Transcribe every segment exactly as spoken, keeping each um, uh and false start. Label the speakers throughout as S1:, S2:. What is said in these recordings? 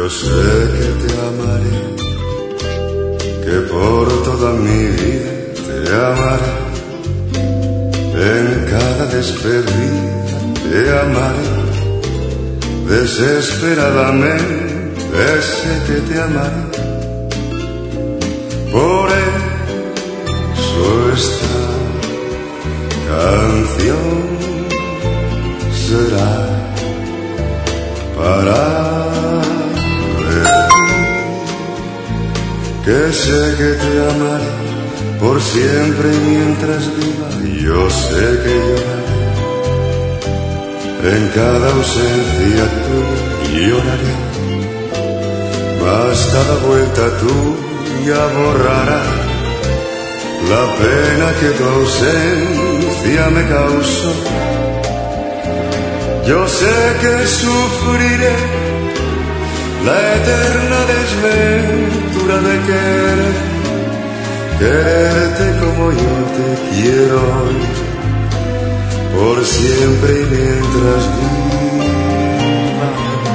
S1: Yo sé que te amaré, que por toda mi vida te amaré. En cada despedida te amaré, desesperadamente sé que te amaré. Por eso esta canción será para ver que sé que te amaré por siempre y mientras viva. Yo sé que lloraré en cada ausencia tuya, lloraré, mas cada vuelta tuya borrará la pena que tu ausencia me causó. Yo sé que sufriré la eterna desventura de querer, quererte como yo te quiero hoy, por siempre y mientras viva.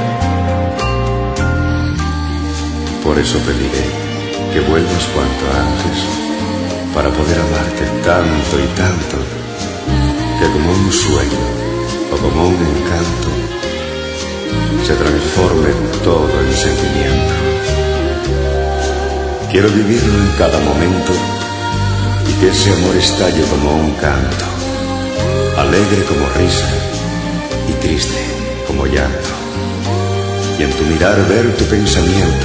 S2: Por eso pediré que vuelvas cuanto antes, para poder amarte tanto y tanto, que como un sueño o como un encanto se transforme todo en sentimiento. Quiero vivirlo en cada momento y que ese amor estalle como un canto, alegre como risa y triste como llanto, y en tu mirar ver tu pensamiento.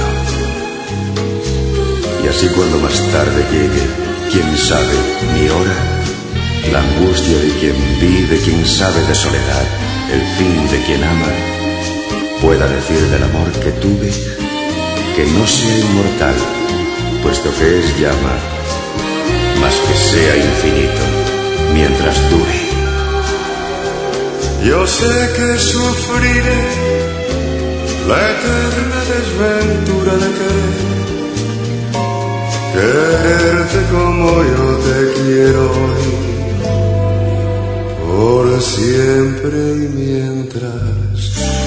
S2: Y así cuando más tarde llegue, quién sabe, mi hora, la angustia de quien vive, quién sabe de soledad, el fin de quien ama, pueda decir del amor que tuve que no sea inmortal, puesto que es llama, mas que sea infinito mientras dure.
S1: Yo sé que sufriré la eterna desventura de querer, quererte como yo te quiero hoy, por siempre y mientras